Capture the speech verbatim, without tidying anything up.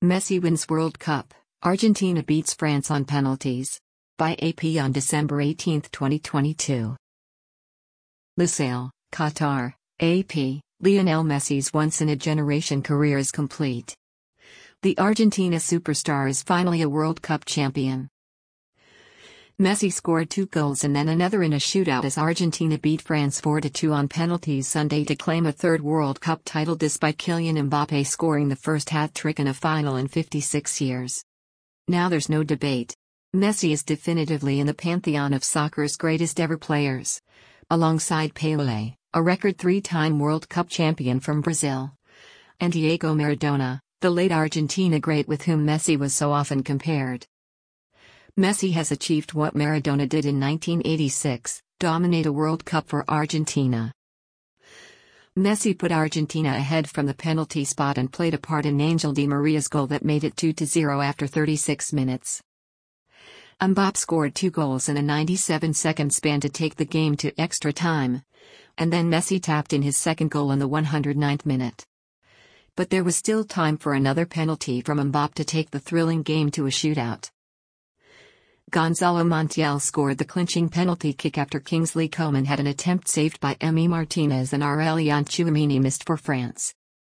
Messi wins World Cup, Argentina beats France on penalties. By A P on December eighteenth twenty twenty-two. Lusail, Qatar, A P, Lionel Messi's once-in-a-generation career is complete. The Argentina superstar is finally a World Cup champion. Messi scored two goals and then another in a shootout as Argentina beat France four to two on penalties Sunday to claim a third World Cup title despite Kylian Mbappé scoring the first hat-trick in a final in fifty-six years. Now there's no debate. Messi is definitively in the pantheon of soccer's greatest ever players. Alongside Pelé, a record three-time World Cup champion from Brazil, and Diego Maradona, the late Argentina great with whom Messi was so often compared. Messi has achieved what Maradona did in nineteen eighty-six, dominate a World Cup for Argentina. Messi put Argentina ahead from the penalty spot and played a part in Angel Di Maria's goal that made it two to zero after thirty-six minutes. Mbappé scored two goals in a ninety-seven second span to take the game to extra time. And then Messi tapped in his second goal in the one hundred ninth minute. But there was still time for another penalty from Mbappé to take the thrilling game to a shootout. Gonzalo Montiel scored the clinching penalty kick after Kingsley Coman had an attempt saved by Emi Martinez and Aurelien Tchouameni missed for France.